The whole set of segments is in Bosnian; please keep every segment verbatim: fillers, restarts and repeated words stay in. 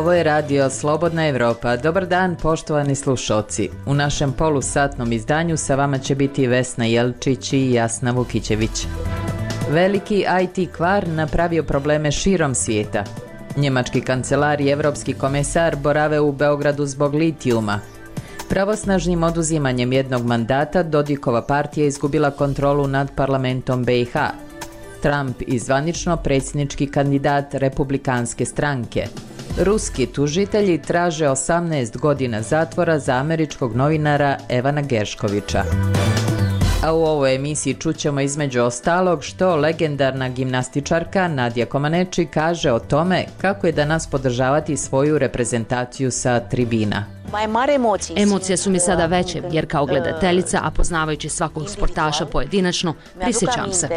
Ovo je radio Slobodna Evropa. Dobar dan, poštovani slušoci. U našem polusatnom izdanju sa vama će biti Vesna Jelčić i Jasna Vukićević. Veliki I T kvar napravio probleme širom svijeta. Njemački kancelar i evropski komesar borave u Beogradu zbog litijuma. Pravosnažnim oduzimanjem jednog mandata Dodikova partija izgubila kontrolu nad parlamentom B i H. Trump izvanično predsjednički kandidat republikanske stranke. Ruski tužitelji traže osamnaest godina zatvora za američkog novinara Evana Gerškovića. A u ovoj emisiji čućemo između ostalog što legendarna gimnastičarka Nadja Komaneči kaže o tome kako je danas podržavati svoju reprezentaciju sa tribina. Emocije su mi sada veće, jer kao gledateljica, a poznavajući svakog sportaša pojedinačno, prisjećam se.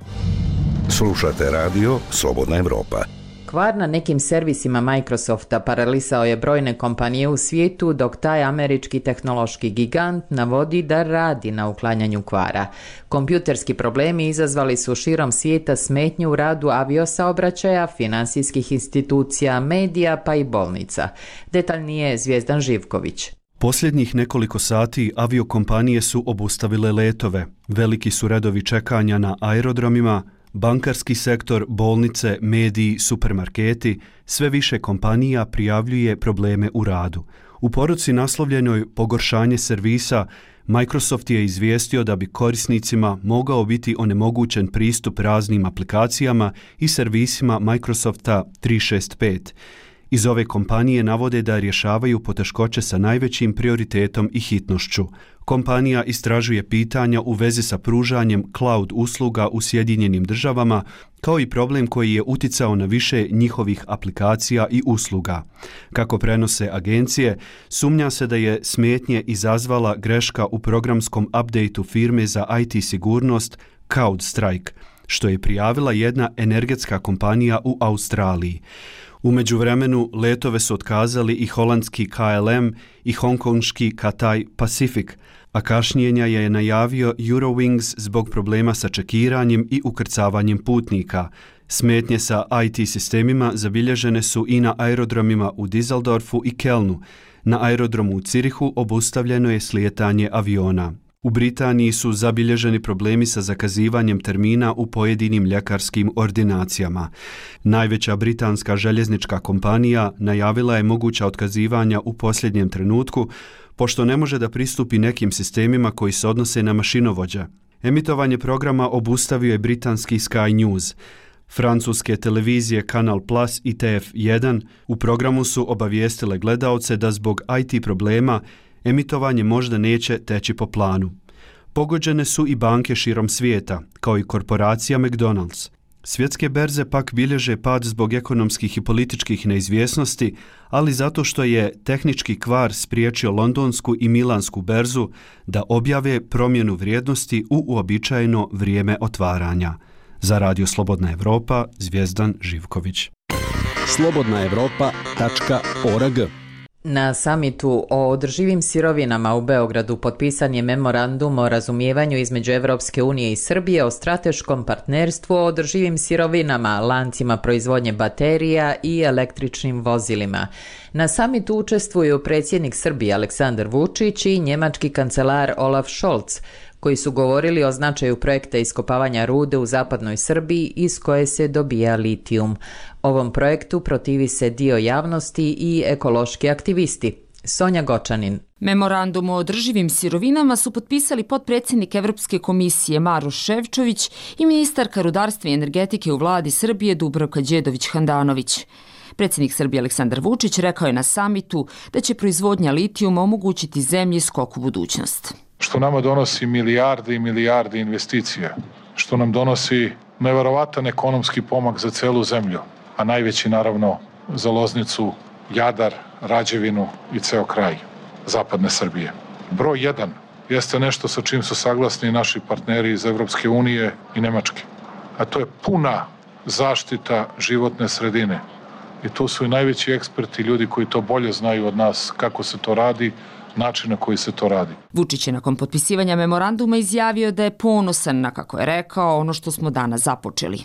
Slušate radio Slobodna Evropa. Kvar na nekim servisima Microsofta paralisao je brojne kompanije u svijetu, dok taj američki tehnološki gigant navodi da radi na uklanjanju kvara. Kompjuterski problemi izazvali su širom svijeta smetnju u radu aviosaobraćaja, finansijskih institucija, medija pa i bolnica. Detaljnije Zvijezdan Živković. Posljednjih nekoliko sati aviokompanije su obustavile letove. Veliki su redovi čekanja na aerodromima, bankarski sektor, bolnice, mediji, supermarketi, sve više kompanija prijavljuje probleme u radu. U poruci naslovljenoj Pogoršanje servisa, Microsoft je izvijestio da bi korisnicima mogao biti onemogućen pristup raznim aplikacijama i servisima Microsofta tri šest pet. Iz ove kompanije navode da rješavaju poteškoće sa najvećim prioritetom i hitnošću. Kompanija istražuje pitanja u vezi sa pružanjem cloud usluga u Sjedinjenim državama, kao i problem koji je uticao na više njihovih aplikacija i usluga. Kako prenose agencije, sumnja se da je smetnje izazvala greška u programskom updateu firme za I T sigurnost CrowdStrike, što je prijavila jedna energetska kompanija u Australiji. U međuvremenu letove su otkazali i holandski K L M i hongkonški Cathay Pacific, a kašnjenja je najavio Eurowings zbog problema sa čekiranjem i ukrcavanjem putnika. Smetnje sa I T sistemima zabilježene su i na aerodromima u Düsseldorfu i Kelnu. Na aerodromu u Cirihu obustavljeno je slijetanje aviona. U Britaniji su zabilježeni problemi sa zakazivanjem termina u pojedinim ljekarskim ordinacijama. Najveća britanska željeznička kompanija najavila je moguća otkazivanja u posljednjem trenutku, pošto ne može da pristupi nekim sistemima koji se odnose na mašinovođe. Emitovanje programa obustavio je britanski Sky News. Francuske televizije Canal Plus i T F jedan u programu su obavijestile gledaoce da zbog I T problema emitovanje možda neće teći po planu. Pogođene su i banke širom svijeta, kao i korporacija McDonald's. Svjetske berze pak bilježe pad zbog ekonomskih i političkih neizvjesnosti, ali zato što je tehnički kvar spriječio londonsku i milansku berzu da objave promjenu vrijednosti u uobičajeno vrijeme otvaranja. Za Radio Slobodna Evropa, Zvijezdan Živković. slobodna evropa tačka org. Na samitu o održivim sirovinama u Beogradu potpisan je memorandum o razumijevanju između Evropske unije i Srbije o strateškom partnerstvu o održivim sirovinama, lancima proizvodnje baterija i električnim vozilima. Na samitu učestvuju predsjednik Srbije Aleksandar Vučić i njemački kancelar Olaf Scholz, koji su govorili o značaju projekta iskopavanja rude u zapadnoj Srbiji iz koje se dobija litijum. Ovom projektu protivi se dio javnosti i ekološki aktivisti. Sonja Gočanin. Memorandum o održivim sirovinama su potpisali potpredsjednik Evropske komisije Maroš Šefčović i ministarka rudarstva i energetike u vladi Srbije Dubravka Đedović-Handanović. Predsjednik Srbije Aleksandar Vučić rekao je na samitu da će proizvodnja litijuma omogućiti zemlji skok u budućnost. Što nama donosi milijarde i milijarde investicija, što nam donosi neverovatan ekonomski pomak za celu zemlju, a najveći naravno za Loznicu, Jadar, Rađevinu i ceo kraj zapadne Srbije. Broj jedan jeste nešto sa čim su saglasni naši partneri iz Evropske unije i Nemačke, a to je puna zaštita životne sredine. I tu su i najveći eksperti, ljudi koji to bolje znaju od nas kako se to radi, način na koji se to radi. Vučić je nakon potpisivanja memoranduma izjavio da je ponosan na, kako je rekao, ono što smo danas započeli.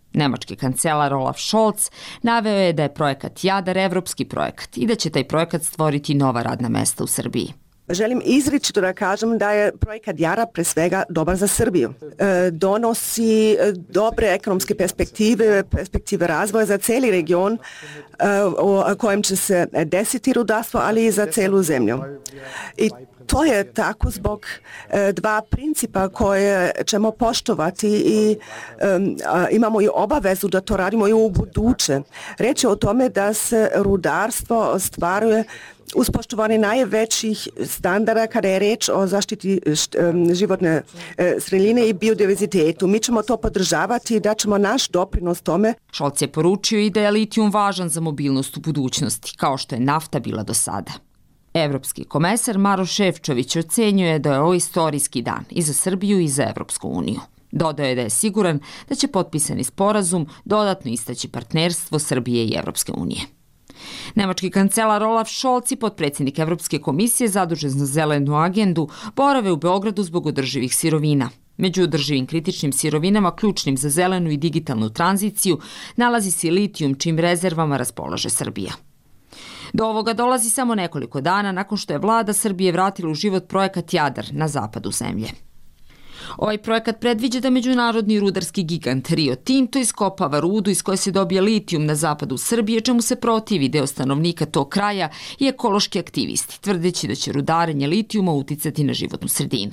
Nemački kancelar Olaf Scholz naveo je da je projekat Jadar evropski projekat i da će taj projekat stvoriti nova radna mesta u Srbiji. Želim izričito da kažem da je projekat Jadar pre svega dobar za Srbiju. E, donosi dobre ekonomske perspektive, perspektive razvoja za cijeli region e, o kojem će se desiti rudarstvo, ali i za celu zemlju. I to je tako zbog e, dva principa koje ćemo poštovati i e, imamo i obavezu da to radimo i u buduće. Reč je o tome da se rudarstvo ostvaruje uz poštovanje najvećih standarda kada je reč o zaštiti životne sredine i biodiverzitetu. Mi ćemo to podržavati i daćemo naš doprinos tome. Scholz je poručio i da je litijum važan za mobilnost u budućnosti, kao što je nafta bila do sada. Evropski komesar Maroš Šefčović ocenjuje da je ovo istorijski dan i za Srbiju i za Evropsku uniju. Dodao je da je siguran da će potpisani sporazum dodatno istaći partnerstvo Srbije i Evropske unije. Nemački kancelar Olaf Scholz i potpredsjednik Evropske komisije zadužen za zelenu agendu borave u Beogradu zbog održivih sirovina. Među održivim kritičnim sirovinama ključnim za zelenu i digitalnu tranziciju nalazi se litijum, čim rezervama raspolaže Srbija. Do ovoga dolazi samo nekoliko dana nakon što je vlada Srbije vratila u život projekat Jadar na zapadu zemlje. Ovaj projekat predviđa da međunarodni rudarski gigant Rio Tinto iskopava rudu iz koje se dobija litijum na zapadu Srbije, čemu se protivi deo stanovnika tog kraja i ekološki aktivisti, tvrdeći da će rudarenje litijuma uticati na životnu sredinu.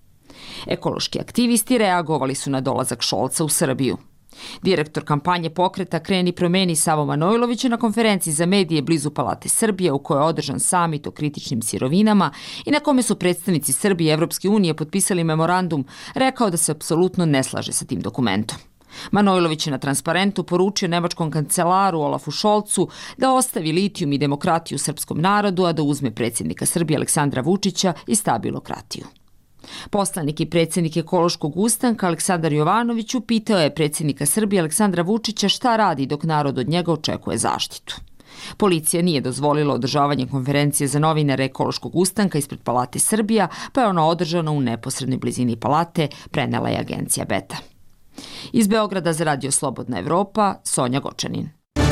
Ekološki aktivisti reagovali su na dolazak Scholza u Srbiju. Direktor kampanje pokreta Kreni promeni Savo Manojlović je na konferenciji za medije blizu Palate Srbije, u kojoj je održan samit o kritičnim sirovinama i na kome su predstavnici Srbije i Evropske unije potpisali memorandum, rekao da se apsolutno ne slaže sa tim dokumentom. Manojlović je na transparentu poručio nemačkom kancelaru Olafu Scholzu da ostavi litijum i demokratiju srpskom narodu, a da uzme predsjednika Srbije Aleksandra Vučića i stabilokratiju. Poslanik i predsjednik ekološkog ustanka Aleksandar Jovanović upitao je predsjednika Srbije Aleksandra Vučića šta radi dok narod od njega očekuje zaštitu. Policija nije dozvolila održavanje konferencije za novinare ekološkog ustanka ispred Palate Srbija, pa je ona održana u neposrednoj blizini palate, prenela je agencija Beta. Iz Beograda za Radio Slobodna Evropa, Sonja Gočanin.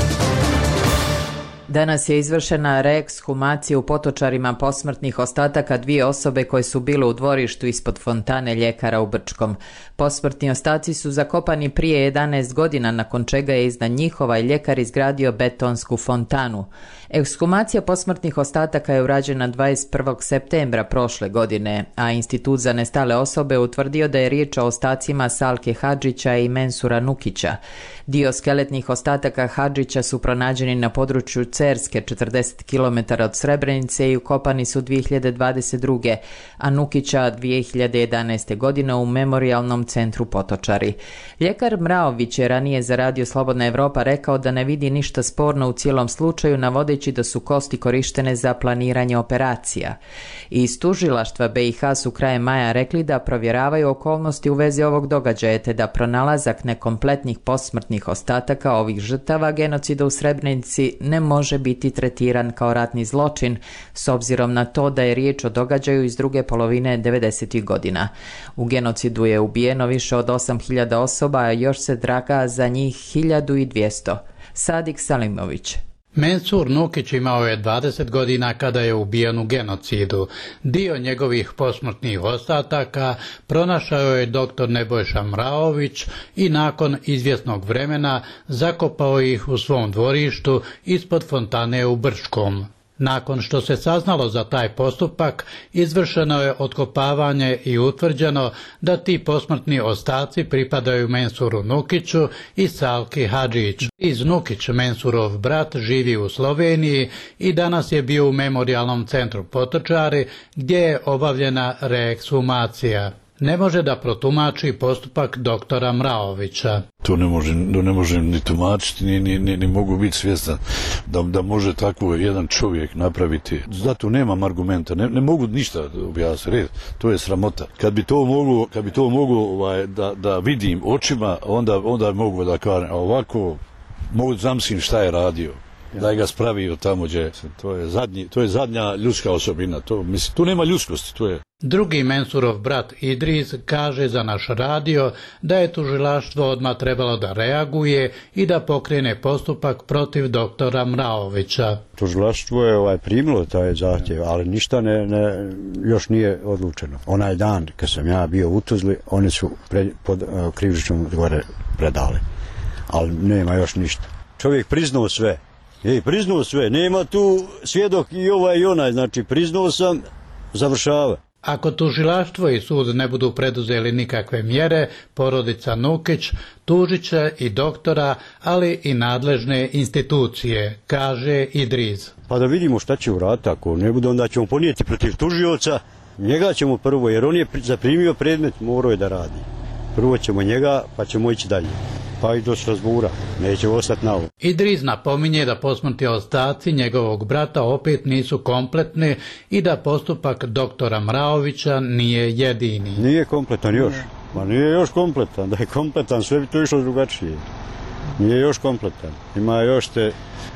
Danas je izvršena reekshumacija u Potočarima posmrtnih ostataka dvije osobe koje su bile u dvorištu ispod fontane Ljekara u Brčkom. Posmrtni ostaci su zakopani prije jedanaest godina, nakon čega je iznad njihova Ljekar izgradio betonsku fontanu. Ekshumacija posmrtnih ostataka je urađena dvadeset prvog septembra prošle godine, a Institut za nestale osobe utvrdio da je riječ o ostacima Salke Hadžića i Mensura Nukića. Dio skeletnih ostataka Hadžića su pronađeni na području Cerske, četrdeset kilometara od Srebrenice, i ukopani su dvije hiljade dvadeset druge. a Nukića dvije hiljade jedanaeste. godine u Memorijalnom centru Potočari. Ljekar Mraović je ranije za Radio Slobodna Evropa rekao da ne vidi ništa sporno u cijelom slučaju, navodeći da su kosti korištene za planiranje operacija. Iz tužilaštva B i H su krajem maja rekli da provjeravaju okolnosti u vezi ovog događaja, te da pronalazak nekompletnih posmrtnih ostataka ovih žrtava genocida u Srebrenici ne može biti tretiran kao ratni zločin, s obzirom na to da je riječ o događaju iz druge polovine devedesetih godina. U genocidu je ubijeno više od osam hiljada osoba, a još se traga za njih hiljadu dvjesto. Sadik Salimović. Mensur Nukić imao je dvadeset godina kada je ubijen u genocidu. Dio njegovih posmrtnih ostataka pronašao je doktor Nebojša Mraović i nakon izvjesnog vremena zakopao ih u svom dvorištu ispod fontane u Brčkom. Nakon što se saznalo za taj postupak, izvršeno je otkopavanje i utvrđeno da ti posmrtni ostaci pripadaju Mensuru Nukiću i Salki Hadžić. Iz Nukić, Mensurov brat, živi u Sloveniji i danas je bio u Memorijalnom centru Potočari, gdje je obavljena reekshumacija. Ne može da protumači postupak doktora Mraovića. To ne možem, ne možem ni tumačiti, ni, ni, ni, ni mogu biti svjestan da, da može tako jedan čovjek napraviti. Zato nemam argumenta, ne, ne mogu ništa objasniti, to je sramota. Kad bi to mogu, kad bi to mogu ovaj, da, da vidim očima, onda, onda mogu da kažem, a ovako mogu zamislim šta je radio. Da je ga spravio tamo gdje, to je, zadnji, to je zadnja ljudska osobina, to, mislim, tu nema ljudskosti, to je. Drugi Mensurov brat Idris kaže za naš radio da je tužilaštvo odmah trebalo da reaguje i da pokrene postupak protiv doktora Mraovića. Tužilaštvo je ovaj primilo taj zahtjev, ali ništa ne, ne, još nije odlučeno. Onaj dan kad sam ja bio u Tuzli, oni su pre, pod uh, krivičnom gore predali, ali nema još ništa. Čovjek priznao sve, Ej, priznao sve, nema tu svjedok i ovaj i onaj, znači priznao sam, završava. Ako tužilaštvo i sud ne budu preduzeli nikakve mjere, porodica Nukić tužit će i doktora, ali i nadležne institucije, kaže Idriz. Pa da vidimo šta će uraditi, ako ne bude, onda ćemo ponijeti protiv tužioca. Njega ćemo prvo, jer on je zaprimio predmet, morao je da radi. Prvo ćemo njega, pa ćemo ići dalje. Pa i do Strasbura, neće ostati na ovo. Idriz napominje da posmrtni ostaci njegovog brata opet nisu kompletni i da postupak doktora Mraovića nije jedini. Nije kompletan još, ma nije još kompletan, da je kompletan sve bi to išlo drugačije. Nije još kompletan, ima još te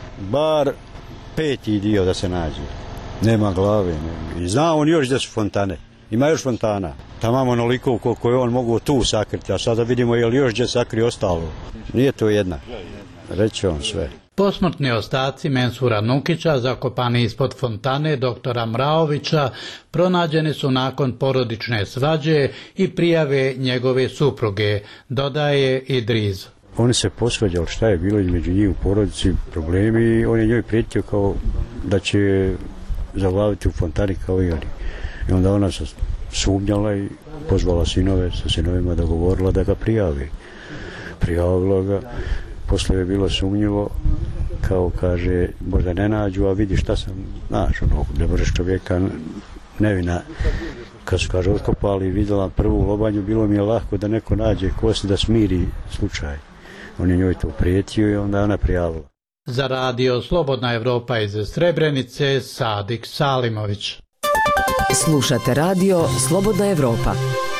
bar peti dio da se nađe. Nema glave, nema. I zna on još da su fontane. Ima još fontana. Tamo onoliko koliko je on mogu tu sakriti, a sada vidimo je li još gdje sakri ostalo. Nije to jedna. Reći on sve. Posmrtni ostaci Mensura Nukića, zakopani ispod fontane doktora Mraovića, pronađeni su nakon porodične svađe i prijave njegove supruge, dodaje Idriz. Oni se posvađali šta je bilo između njih u porodici, problemi, i on je njoj prijetio kao da će zaglaviti u fontani kao i oni. I onda ona se sumnjala i pozvala sinove sa sinovima da govorila da ga prijavi. Prijavila ga, poslije je bilo sumnjivo, kao kaže, možda ne nađu, a vidi šta sam, znaš, ono, ne možeš čovjeka nevina. Kad su, kaže, otkopali i vidjela prvu lobanju, bilo mi je lahko da neko nađe kosti da smiri slučaj. On je njoj to prijetio i onda ona prijavila. Za radio Slobodna Evropa iz Srebrenice, Sadik Salimović. Slušate radio Slobodna Evropa.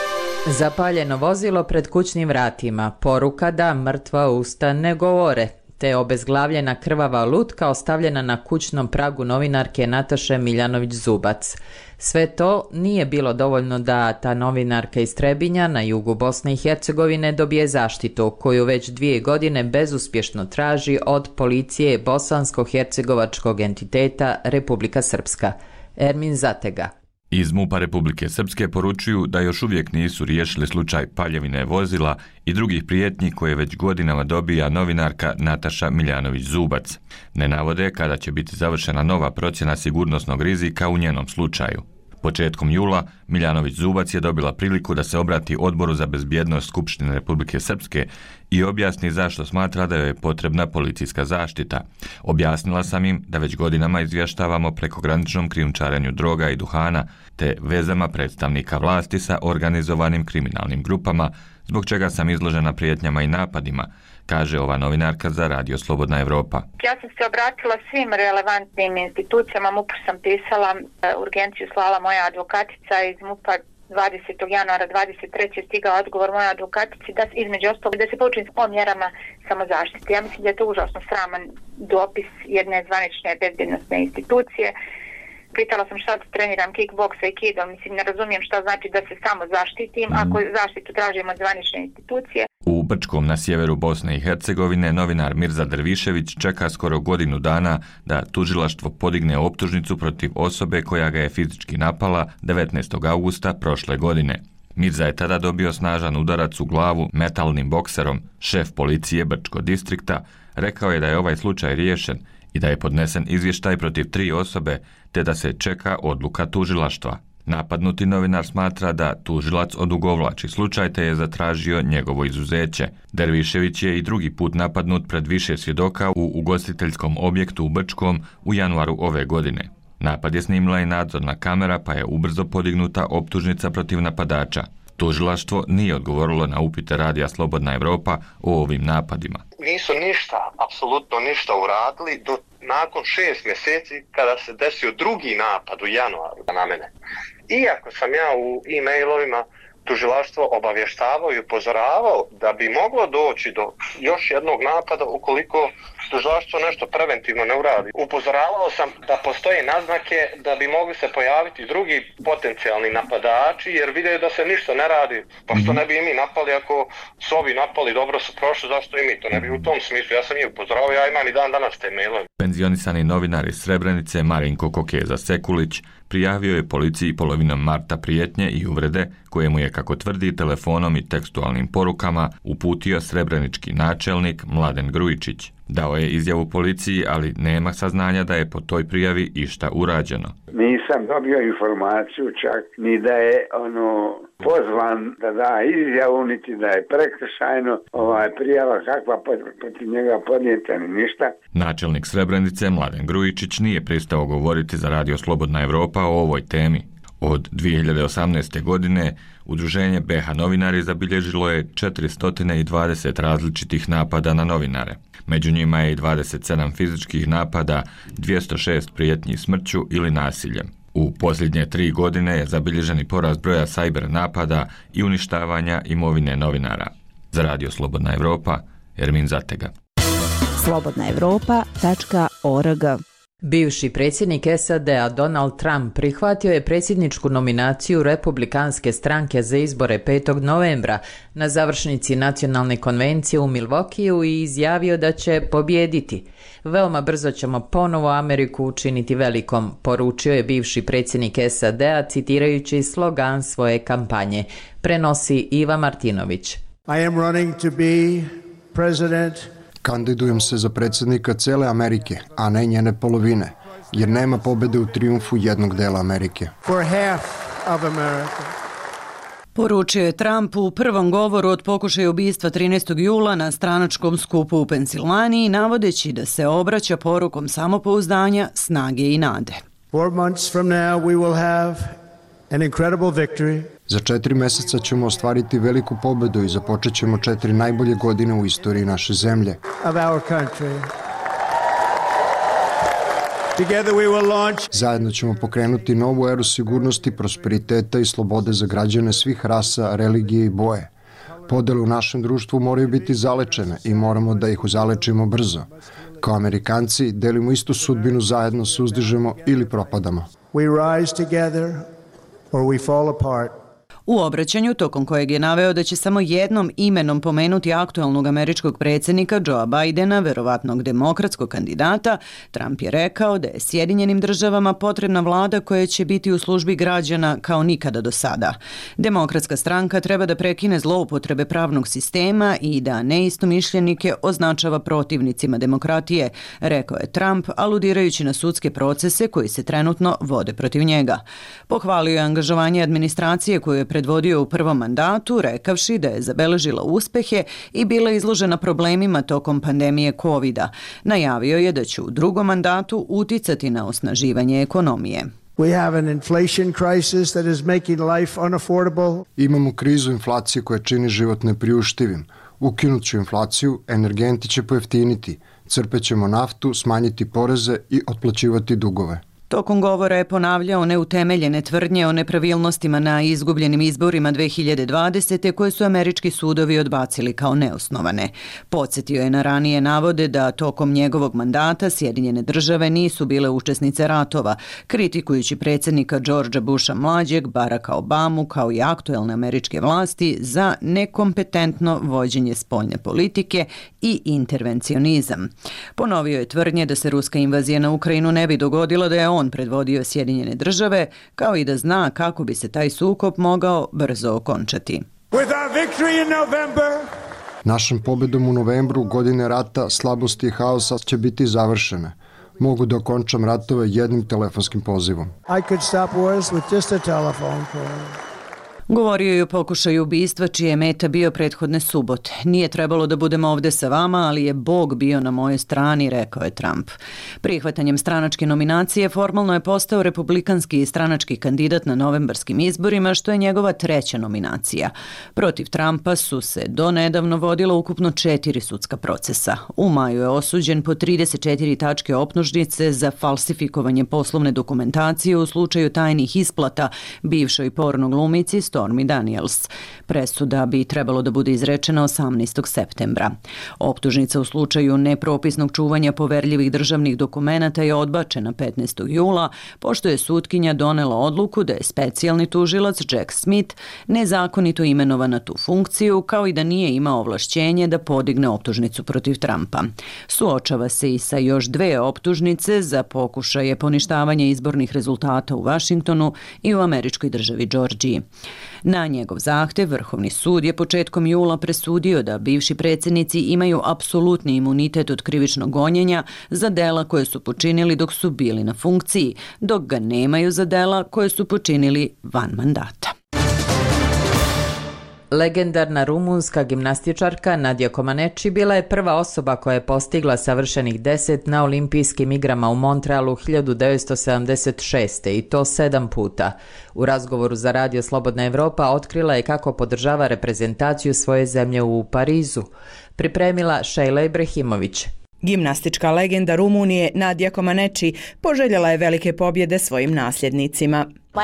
Zapaljeno vozilo pred kućnim vratima, poruka da mrtva usta ne govore, te obezglavljena krvava lutka ostavljena na kućnom pragu novinarke Nataše Miljanović-Zubac. Sve to nije bilo dovoljno da ta novinarka iz Trebinja na jugu Bosne i Hercegovine dobije zaštitu, koju već dvije godine bezuspješno traži od policije bosansko-hercegovačkog entiteta Republika Srpska. Ermin Zatega. Iz MUP-a Republike Srpske poručuju da još uvijek nisu riješili slučaj paljevine vozila i drugih prijetnji koje već godinama dobija novinarka Nataša Miljanović-Zubac. Ne navode kada će biti završena nova procjena sigurnosnog rizika u njenom slučaju. Početkom jula Miljanović-Zubac je dobila priliku da se obrati Odboru za bezbjednost Skupštine Republike Srpske i objasni zašto smatra da joj je potrebna policijska zaštita. Objasnila sam im da već godinama izvještavamo prekograničnom krijumčarenju droga i duhana te vezama predstavnika vlasti sa organizovanim kriminalnim grupama, zbog čega sam izložena prijetnjama i napadima, kaže ova novinarka za radio Slobodna Evropa. Ja sam se obratila svim relevantnim institucijama, MUP sam pisala, urgenciju slala moja advokatica iz MUP-a, dvadesetog januara dvadeset treće stigao odgovor moja advokatici da između ostalog da se poučim o mjerama samozaštite. Ja mislim da je to užasno sraman dopis jedne zvanične bezbjednosne institucije. Pitala sam šta treniram kickboksa i kido, mislim ne razumijem šta znači da se samo zaštitim ako zaštitu tražimo od zvanične institucije. U Brčkom na sjeveru Bosne i Hercegovine novinar Mirza Drvišević čeka skoro godinu dana da tužilaštvo podigne optužnicu protiv osobe koja ga je fizički napala devetnaestog augusta prošle godine. Mirza je tada dobio snažan udarac u glavu metalnim bokserom. Šef policije Brčko distrikta rekao je da je ovaj slučaj riješen i da je podnesen izvještaj protiv tri osobe te da se čeka odluka tužilaštva. Napadnuti novinar smatra da tužilac odugovlači slučaj te je zatražio njegovo izuzeće. Dervišević je i drugi put napadnut pred više svjedoka u ugostiteljskom objektu u Brčkom u januaru ove godine. Napad je snimila i nadzorna kamera pa je ubrzo podignuta optužnica protiv napadača. Tužilaštvo nije odgovorilo na upite radija Slobodna Evropa o ovim napadima. Nisu ništa, apsolutno ništa uradili do nakon šest mjeseci kada se desio drugi napad u januaru na mene. Iako sam ja u e-mailovima tužilaštvo obavještavao i upozoravao da bi moglo doći do još jednog napada ukoliko tužilaštvo nešto preventivno ne uradi. Upozoravao sam da postoje naznake da bi mogli se pojaviti drugi potencijalni napadači jer vidjeli da se ništa ne radi. Pa što ne bi i mi napali ako su ovi napali, dobro su prošli, zašto i mi to ne bi u tom smislu. Ja sam ih upozoravao, ja imam i dan danas te mailove. Penzionisani novinar iz Srebrenice Marinko Kokeza-Sekulić prijavio je policiji polovinom marta prijetnje i uvrede koje mu je, kako tvrdi, telefonom i tekstualnim porukama uputio srebrenički načelnik Mladen Grujičić. Dao je izjavu policiji, ali nema saznanja da je po toj prijavi išta urađeno. Nisam dobio informaciju čak ni da je ono pozvan da da izjavu, niti da je prekršajno ovaj prijava kakva protiv njega podnijeta, ni ništa. Načelnik Srebrenice Mladen Grujičić nije pristao govoriti za Radio Slobodna Evropa o ovoj temi. Od dvije hiljade osamnaeste. godine Udruženje B H Novinari zabilježilo je četiristo dvadeset različitih napada na novinare. Među njima je i dvadeset sedam fizičkih napada, dvjesto šest prijetnji smrću ili nasiljem. U posljednje tri godine je zabilježeni porast broja sajber napada i uništavanja imovine novinara. Za Radio Slobodna Evropa, Ermin Zatega. slobodna evropa tačka org. Bivši predsjednik S A D-a Donald Trump prihvatio je predsjedničku nominaciju Republikanske stranke za izbore petog novembra na završnici nacionalne konvencije u Milwaukeeu i izjavio da će pobijediti. Veoma brzo ćemo ponovo Ameriku učiniti velikom, poručio je bivši predsjednik S A D-a citirajući slogan svoje kampanje. Prenosi Iva Martinović. I am running to be president. Kandidujem se za predsjednika cele Amerike, a ne njene polovine, jer nema pobjede u trijumfu jednog dela Amerike. For half of America. Poručio je Trump u prvom govoru od pokušaja ubistva trinaestog jula na stranačkom skupu u Pensilvaniji, navodeći da se obraća porukom samopouzdanja, snage i nade. Four months from now we will have an incredible victory. Za četiri mjeseca ćemo ostvariti veliku pobjedu i započet ćemo četiri najbolje godine u istoriji naše zemlje. Of our country. Together we will launch. Zajedno ćemo pokrenuti novu eru sigurnosti, prosperiteta i slobode za građane svih rasa, religije i boje. Podele u našem društvu moraju biti zalečene i moramo da ih zalečimo brzo. Kao Amerikanci delimo istu sudbinu, zajedno se uzdižemo ili propadamo. We rise together or we fall apart. U obraćanju, tokom kojeg je naveo da će samo jednom imenom pomenuti aktualnog američkog predsjednika Joea Bidena, verovatnog demokratskog kandidata, Trump je rekao da je Sjedinjenim državama potrebna vlada koja će biti u službi građana kao nikada do sada. Demokratska stranka treba da prekine zloupotrebe pravnog sistema i da neistomišljenike označava protivnicima demokratije, rekao je Trump, aludirajući na sudske procese koji se trenutno vode protiv njega. Pohvalio je angažovanje administracije koju je predvodio u prvom mandatu, rekavši da je zabeležila uspehe i bila izložena problemima tokom pandemije kovida. Najavio je da će u drugom mandatu uticati na osnaživanje ekonomije. We have an inflation crisis that is making life unaffordable. Imamo krizu inflacije koja čini život nepriuštivim. Ukinut ću inflaciju, energenti će pojeftiniti, crpećemo naftu, smanjiti poreze i otplaćivati dugove. Tokom govora je ponavljao neutemeljene tvrdnje o nepravilnostima na izgubljenim izborima dve hiljade dvadesete. koje su američki sudovi odbacili kao neosnovane. Podsjetio je na ranije navode da tokom njegovog mandata Sjedinjene države nisu bile učesnice ratova, kritikujući predsjednika Georgea Busha mlađeg, Baracka Obamu, kao i aktuelne američke vlasti za nekompetentno vođenje spoljne politike i intervencionizam. Ponovio je tvrdnje da se ruska invazija na Ukrajinu ne bi dogodila da je on predvodio Sjedinjene države, kao i da zna kako bi se taj sukob mogao brzo okončati. Našom pobjedom u novembru godine rata, slabosti i haosa će biti završene. Mogu da okončam ratove jednim telefonskim pozivom. I could stop wars with just a telephone call. Govorio je o pokušaju ubistva čije je meta bio prethodne subote. Nije trebalo da budem ovde sa vama, ali je Bog bio na mojoj strani, rekao je Trump. Prihvatanjem stranačke nominacije formalno je postao republikanski stranački kandidat na novembarskim izborima, što je njegova treća nominacija. Protiv Trumpa su se do nedavno vodila ukupno četiri sudska procesa. U maju je osuđen po trideset četiri tačke optužnice za falsifikovanje poslovne dokumentacije u slučaju tajnih isplata bivšoj porno glumici Stormy Daniels. Presuda bi trebalo da bude izrečena osamnaestog septembra. Optužnica u slučaju nepropisnog čuvanja poverljivih državnih dokumenata je odbačena petnaestog jula, pošto je sutkinja donela odluku da je specijalni tužilac Jack Smith nezakonito imenovan na tu funkciju, kao i da nije imao ovlašćenje da podigne optužnicu protiv Trumpa. Suočava se i sa još dve optužnice za pokušaje poništavanja izbornih rezultata u Vašingtonu i u američkoj državi Đorđiji. Na njegov zahtev Vrhovni sud je početkom jula presudio da bivši predsjednici imaju apsolutni imunitet od krivičnog gonjenja za dela koje su počinili dok su bili na funkciji, dok ga nemaju za dela koje su počinili van mandata. Legendarna rumunska gimnastičarka Nadia Comaneci bila je prva osoba koja je postigla savršenih deset na olimpijskim igrama u Montrealu hiljadu devetsto sedamdeset šeste. i to sedam puta. U razgovoru za Radio Slobodna Evropa otkrila je kako podržava reprezentaciju svoje zemlje u Parizu. Pripremila Šejla Ibrahimović. Gimnastička legenda Rumunije Nadia Comaneci poželjela je velike pobjede svojim nasljednicima.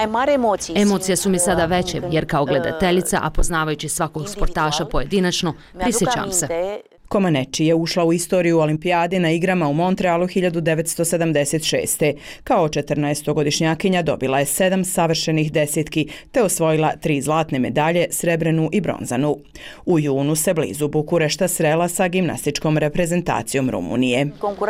Emocije su mi sada veće, jer kao gledateljica, a poznavajući svakog sportaša pojedinačno, prisjećam se. Comaneci je ušla u istoriju olimpijade na igrama u Montrealu hiljadu devetsto sedamdeset šeste. Kao četrnaestogodišnjakinja dobila je sedam savršenih desetki, te osvojila tri zlatne medalje, srebrenu i bronzanu. U junu se blizu Bukurešta srela sa gimnastičkom reprezentacijom Rumunije.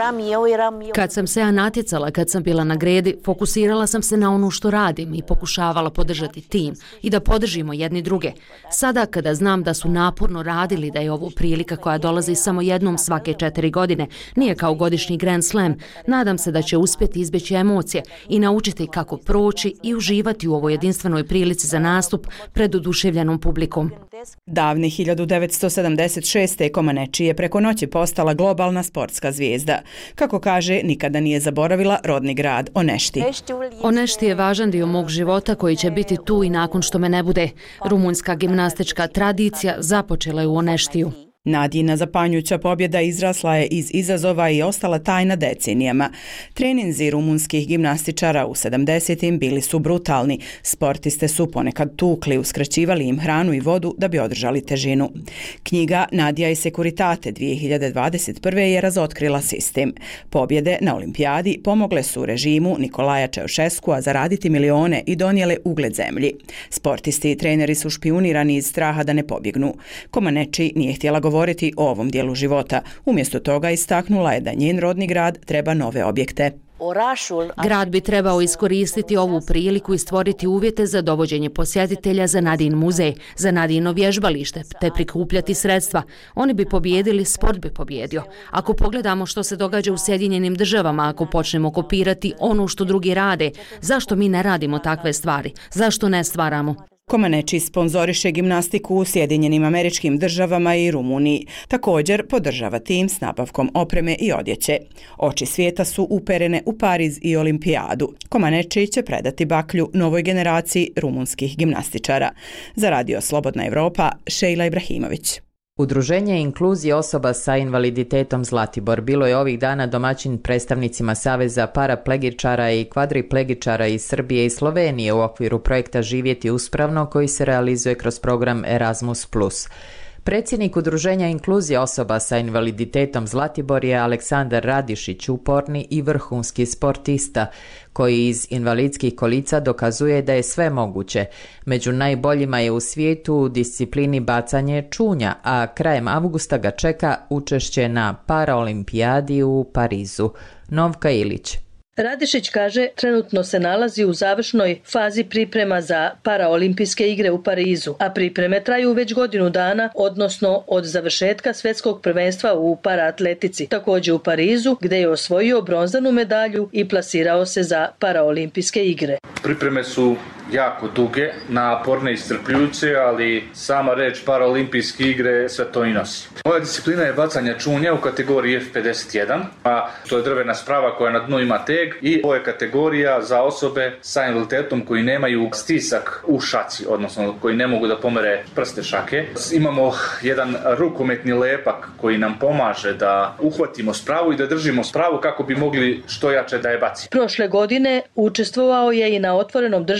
Kad sam se ja natjecala, kad sam bila na gredi, fokusirala sam se na ono što radim i pokušavala podržati tim i da podržimo jedni druge. Sada, kada znam da su naporno radili, da je ovo prilika koja dolazi samo jednom svake četiri godine, nije kao godišnji Grand Slam, nadam se da će uspjeti izbjeći emocije i naučiti kako proći i uživati u ovoj jedinstvenoj prilici za nastup pred oduševljenom publikom. Davne hiljadu devetsto sedamdeset šeste. Comaneci je preko noći postala globalna sportska zvijezda. Kako kaže, nikada nije zaboravila rodni grad Onešti. Onešti je važan dio mog života koji će biti tu i nakon što me ne bude. Rumunjska gimnastička tradicija započela je u Oneštiju. Nadina zapanjujuća pobjeda izrasla je iz izazova i ostala tajna decenijama. Treninzi rumunskih gimnastičara u sedamdesetim bili su brutalni. Sportiste su ponekad tukli, uskraćivali im hranu i vodu da bi održali težinu. Knjiga Nadija i Sekuritate dvije hiljade dvadeset prve. je razotkrila sistem. Pobjede na olimpijadi pomogle su režimu Nikolaja Čaušeskua zaraditi milione i donijele ugled zemlji. Sportisti i treneri su špijunirani iz straha da ne pobjegnu. Comaneci nije htjela govoriti govoriti o ovom dijelu života. Umjesto toga istaknula je da njen rodni grad treba nove objekte. Grad bi trebao iskoristiti ovu priliku i stvoriti uvjete za dovođenje posjetitelja za Nadin muzej, za Nadino vježbalište, te prikupljati sredstva. Oni bi pobjedili, sport bi pobjedio. Ako pogledamo što se događa u Sjedinjenim državama, ako počnemo kopirati ono što drugi rade, zašto mi ne radimo takve stvari? Zašto ne stvaramo? Comaneci sponzoriše gimnastiku u Sjedinjenim Američkim Državama i Rumuniji. Također podržava tim s nabavkom opreme i odjeće. Oči svijeta su uperene u Pariz i olimpijadu. Comaneci će predati baklju novoj generaciji rumunskih gimnastičara. Za Radio Slobodna Evropa, Šejla Ibrahimović. Udruženje inkluzije osoba sa invaliditetom Zlatibor bilo je ovih dana domaćin predstavnicima Saveza paraplegičara i kvadriplegičara iz Srbije i Slovenije u okviru projekta Živjeti uspravno koji se realizuje kroz program Erasmus plus. Predsjednik Udruženja inkluzije osoba sa invaliditetom Zlatibor je Aleksandar Radišić, uporni i vrhunski sportista koji iz invalidskih kolica dokazuje da je sve moguće. Među najboljima je u svijetu u disciplini bacanje čunja, a krajem avgusta ga čeka učešće na Paraolimpijadi u Parizu. Novka Ilić. Radišić kaže, trenutno se nalazi u završnoj fazi priprema za paraolimpijske igre u Parizu, a pripreme traju već godinu dana, odnosno od završetka svjetskog prvenstva u paraatletici, također u Parizu, gdje je osvojio bronzanu medalju i plasirao se za paraolimpijske igre. Pripreme su jako duge, naporne i iscrpljujuće, ali sama reč paraolimpijske igre sve to i nosi. Moja disciplina je bacanje čunja u kategoriji F pedeset jedan, a to je drvena sprava koja na dnu ima teg i ovo je kategorija za osobe sa invaliditetom koji nemaju stisak u šaci, odnosno koji ne mogu da pomere prste šake. Imamo jedan rukometni lepak koji nam pomaže da uhvatimo spravu i da držimo spravu kako bi mogli što jače da je bacimo. Prošle godine učestvovao je i na otvorenom državnom prvenstvu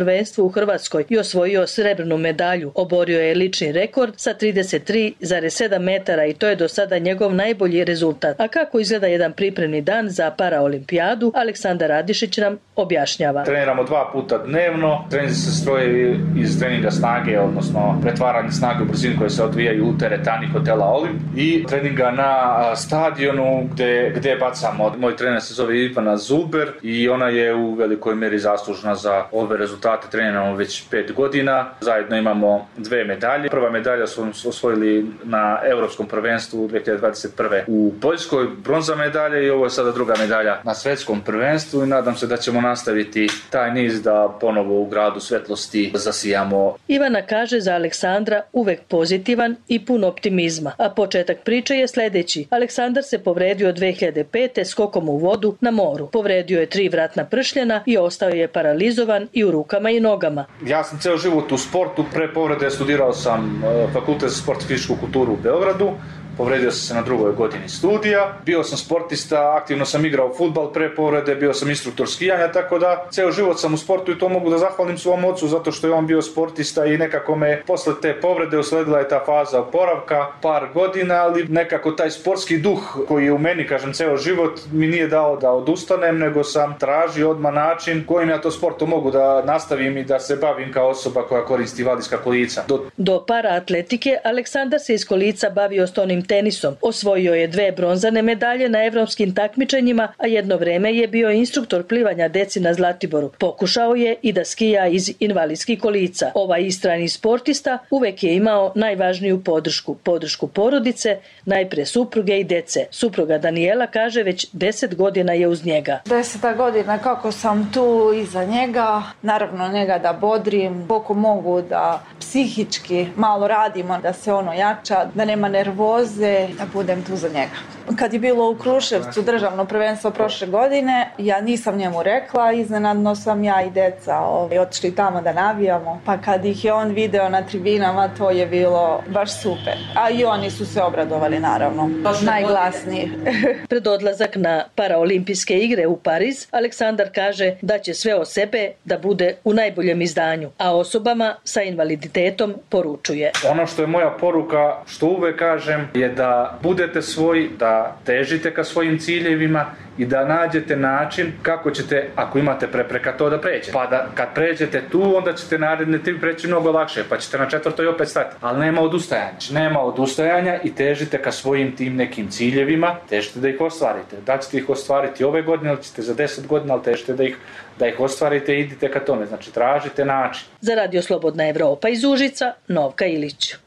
prvenstvu u Hrvatskoj i osvojio srebrnu medalju. Oborio je lični rekord sa trideset tri zarez sedam metara i to je do sada njegov najbolji rezultat. A kako izgleda jedan pripremni dan za paraolimpijadu, Aleksandar Radišić nam objašnjava. Treniramo dva puta dnevno, treninzi se stroje iz treninga snage, odnosno pretvaranje snage u brzinu koje se odvijaju u teretani hotela Olimp i treninga na stadionu gde, gde bacamo. Moj trener se zove Ivana Zuber i ona je u velikoj meri zaslužna za ove rezultate. Treniramo već pet godina, zajedno imamo dve medalje. Prva medalja smo osvojili na Evropskom prvenstvu dve hiljade dvadeset prve u Poljskoj, bronza medalja, i ovo je sada druga medalja na svetskom prvenstvu i nadam se da ćemo nastaviti taj niz da ponovo u gradu svetlosti zasijamo. Ivana kaže za Aleksandra uvek pozitivan i pun optimizma, a početak priče je sljedeći. Aleksandar se povredio dve hiljade pete skokom u vodu na moru. Povredio je tri vratna pršljena i ostao je paralizovan i u rukama i nogama. Ja sam ceo život u sportu, pre povrede studirao sam fakultet za sport i fizičku kulturu u Beogradu. Povredio sam se na drugoj godini studija, bio sam sportista, aktivno sam igrao fudbal pre povrede, bio sam instruktor skijanja, tako da ceo život sam u sportu i to mogu da zahvalim svom ocu zato što je on bio sportista i nekako me posle te povrede usledila je ta faza oporavka, par godina, ali nekako taj sportski duh koji je u meni, kažem, ceo život mi nije dao da odustanem, nego sam tražio odmah način kojim ja to sportom mogu da nastavim i da se bavim kao osoba koja koristi invalidska kolica. Do, Do paraatletike Aleksandar se iz kolica bavio stonim tenisom. Osvojio je dve bronzane medalje na evropskim takmičenjima, a jedno vreme je bio instruktor plivanja deci na Zlatiboru. Pokušao je i da skija iz invalidskih kolica. Ovaj istrajni sportista uvek je imao najvažniju podršku. Podršku porodice, najpre supruge i dece. Supruga Danijela kaže već deset godina je uz njega. Deseta godina kako sam tu iza njega, naravno njega da bodrim, koliko mogu da psihički malo radimo, da se ono jača, da nema nervoze, da budem tu za njega. Kad je bilo u Kruševcu državno prvenstvo prošle godine, ja nisam njemu rekla, iznenadno sam ja i deca ovaj, otišli tamo da navijamo, pa kad ih je on video na tribinama, to je bilo baš super. A i oni su se obradovali, naravno, najglasniji. Pred odlazak na paraolimpijske igre u Pariz, Aleksandar kaže da će sve o sebe da bude u najboljem izdanju, a osobama sa invaliditetom poručuje. Ono što je moja poruka, što uvek kažem, je da budete svoji, da težite ka svojim ciljevima i da nađete način kako ćete, ako imate prepreka, to da pređete. Pa da kad pređete tu, onda ćete naredne tri preći mnogo lakše, pa ćete na četvrtoj opet stati. Ali nema odustajanja. Nema odustajanja i težite ka svojim tim nekim ciljevima, težite da ih ostvarite. Da ćete ih ostvariti ove godine, ali ćete za deset godina, ali težite da ih, da ih ostvarite i idite ka tome. Znači, tražite način. Za Radio Slobodna Evropa iz Užica, Novka Ilić.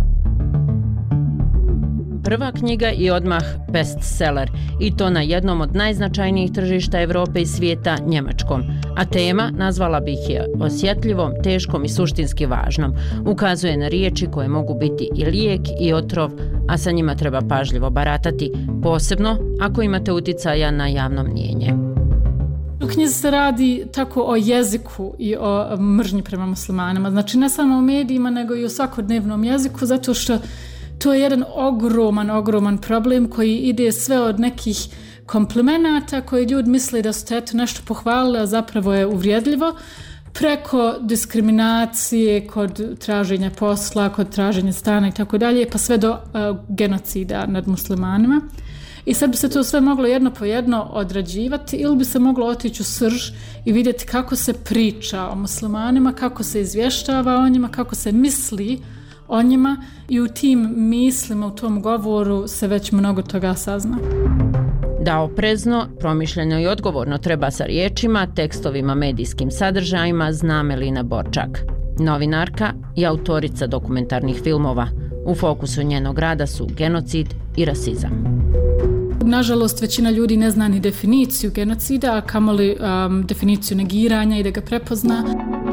Prva knjiga i odmah bestseller, i to na jednom od najznačajnijih tržišta Evrope i svijeta, njemačkom. A tema, nazvala bih je osjetljivom, teškom i suštinski važnom. Ukazuje na riječi koje mogu biti i lijek i otrov, a sa njima treba pažljivo baratati, posebno ako imate uticaja na javno mnijenje. U knjizi se radi tako o jeziku i o mržnji prema muslimanima. Znači ne samo o medijima, nego i o svakodnevnom jeziku, zato što to je jedan ogroman, ogroman problem koji ide sve od nekih komplimenata koji ljudi misle da su te eto nešto pohvalili, a zapravo je uvrijedljivo, preko diskriminacije kod traženja posla, kod traženja stana i tako dalje, pa sve do uh, genocida nad muslimanima. I sad bi se to sve moglo jedno po jedno odrađivati ili bi se moglo otići u srž i vidjeti kako se priča o muslimanima, kako se izvještava o njima, kako se misli o njima i u tim mislima, u tom govoru se već mnogo toga sazna. Da oprezno, promišljeno i odgovorno treba sa riječima, tekstovima, medijskim sadržajima, zna Melina Borčak. Novinarka i autorica dokumentarnih filmova. U fokusu njenog rada su genocid i rasizam. Nažalost, većina ljudi ne zna ni definiciju genocida, a kamoli um, definiciju negiranja i da ga prepozna.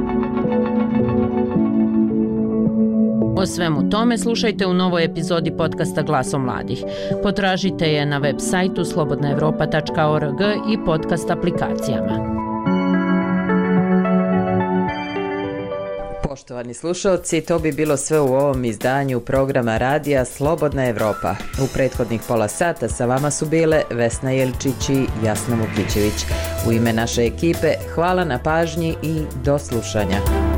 O svemu tome slušajte u novoj epizodi podcasta Glaso mladih. Potražite je na web sajtu slobodna evropa tačka org i podcast aplikacijama. Poštovani slušalci, to bi bilo sve u ovom izdanju programa radija Slobodna Evropa. U prethodnih pola sata sa vama su bile Vesna Jelčić i Jasna Vukićević. U ime naše ekipe hvala na pažnji i do slušanja.